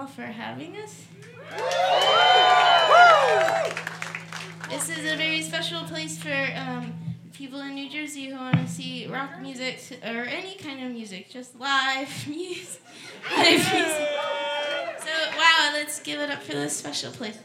Hall for having us. This is a very special place for people in New Jersey who want to see rock music or any kind of music, just live music. So, wow, let's give it up for this special place.